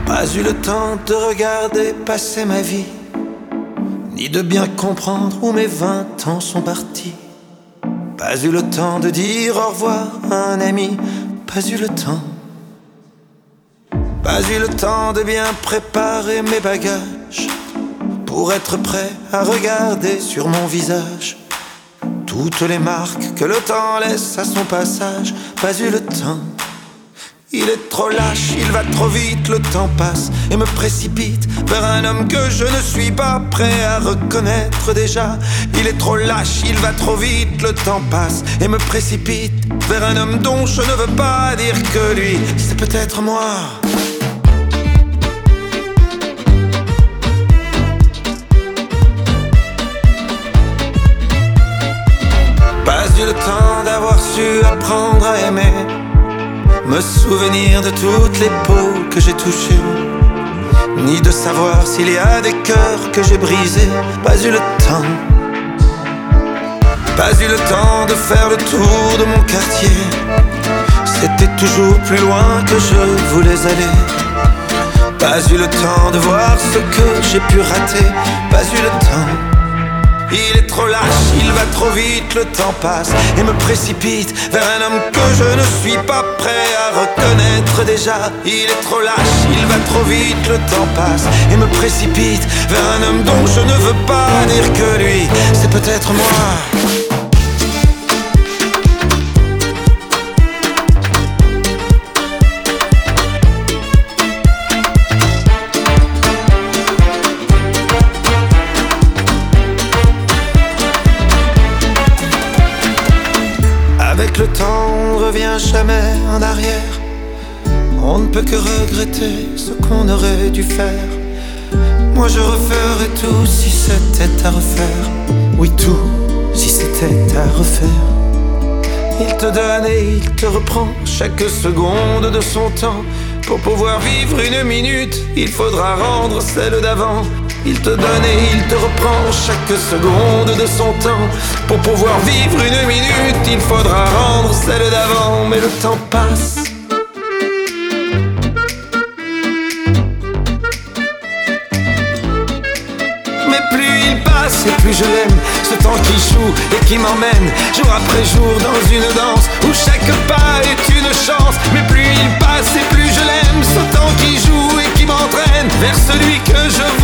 Pas eu le temps de regarder passer ma vie, ni de bien comprendre où mes 20 ans sont partis. Pas eu le temps de dire au revoir à un ami. Pas eu le temps. Pas eu le temps de bien préparer mes bagages pour être prêt à regarder sur mon visage toutes les marques que le temps laisse à son passage. Pas eu le temps. Il est trop lâche, il va trop vite, le temps passe et me précipite vers un homme que je ne suis pas prêt à reconnaître déjà. Il est trop lâche, il va trop vite, le temps passe et me précipite vers un homme dont je ne veux pas dire que lui, c'est peut-être moi. Pas eu le temps d'avoir su apprendre à aimer, me souvenir de toutes les peaux que j'ai touchées, ni de savoir s'il y a des cœurs que j'ai brisés. Pas eu le temps. Pas eu le temps de faire le tour de mon quartier. C'était toujours plus loin que je voulais aller. Pas eu le temps de voir ce que j'ai pu rater. Pas eu le temps. Il est trop lâche, il va trop vite, le temps passe et me précipite vers un homme que je ne suis pas prêt à reconnaître déjà. Il est trop lâche, il va trop vite, le temps passe et me précipite vers un homme dont je ne veux pas dire que lui, c'est peut-être moi. Avec le temps, on revient jamais en arrière. On ne peut que regretter ce qu'on aurait dû faire. Moi je referais tout si c'était à refaire. Oui, tout si c'était à refaire. Il te donne et il te reprend chaque seconde de son temps. Pour pouvoir vivre une minute, il faudra rendre celle d'avant. Il te donne et il te reprend chaque seconde de son temps. Pour pouvoir vivre une minute, il faudra rendre celle d'avant. Mais le temps passe. Mais plus il passe et plus je l'aime. Ce temps qui joue et qui m'emmène jour après jour dans une danse où chaque pas est une chance. Mais plus il passe et plus je l'aime. Ce temps qui joue et qui m'entraîne vers celui que je veux